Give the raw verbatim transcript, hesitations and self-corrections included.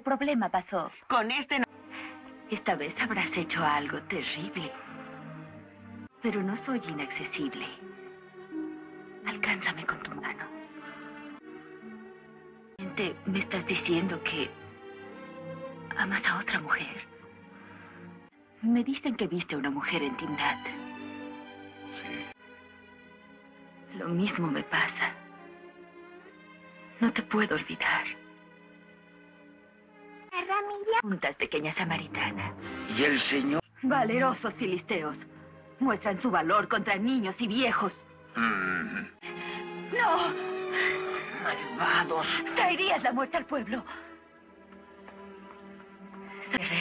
problema pasó. Con este no... Esta vez habrás hecho algo terrible. Pero no soy inaccesible. Alcánzame con tu mano. ¿Me estás diciendo que amas a otra mujer? Me dicen que viste a una mujer en Timnat. Sí. Lo mismo me pasa. No te puedo olvidar. Ramilla. Juntas, pequeña samaritana. ¿Y el señor? Valerosos filisteos. Muestran su valor contra niños y viejos. Mm. ¡No! Malvados. Traerías la muerte al pueblo.